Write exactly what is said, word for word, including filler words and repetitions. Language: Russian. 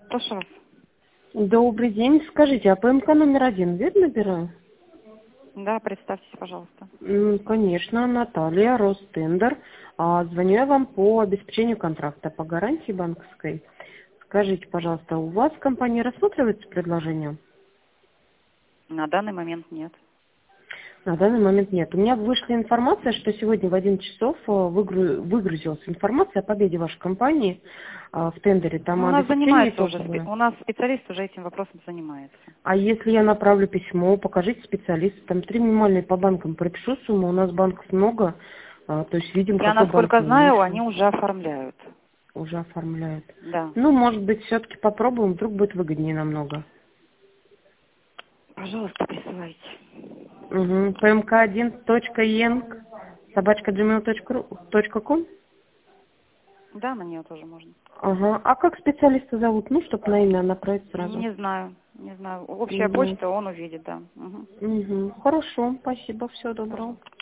Прошу вас. Добрый день. Скажите, а ПМК номер один верно набираю? Да, представьтесь, пожалуйста. М, Конечно, Наталья, Ростендер. А, Звоню я вам по обеспечению контракта по гарантии банковской. Скажите, пожалуйста, у вас в компании рассматривается предложение? На данный момент нет. На данный момент нет. У меня вышла информация, что сегодня в одиннадцать часов э, выгру- выгрузилась информация о победе вашей компании э, в тендере. Там Ну, у нас обеспечение занимается уже, спе- итоговое. у нас специалист уже этим вопросом занимается. А если я направлю письмо, покажите специалисту, там три минимальные по банкам пропишу сумму, у нас банков много, а, то есть видим, Я, какой банк насколько знаю, они наилучший, уже оформляют. уже оформляет. Да. Ну, может быть, все-таки попробуем, вдруг будет выгоднее намного. Пожалуйста, присылайте. Угу. пэ эм ка один точка енг собачка джимейл точка ком. Да, на нее тоже можно. Ага. А как специалиста зовут? Ну, чтобы на имя направить сразу. Не знаю, не знаю. Не Общая знаю. почта, он увидит, да. Мгм. Угу. Хорошо, спасибо, всего доброго. Пожалуйста.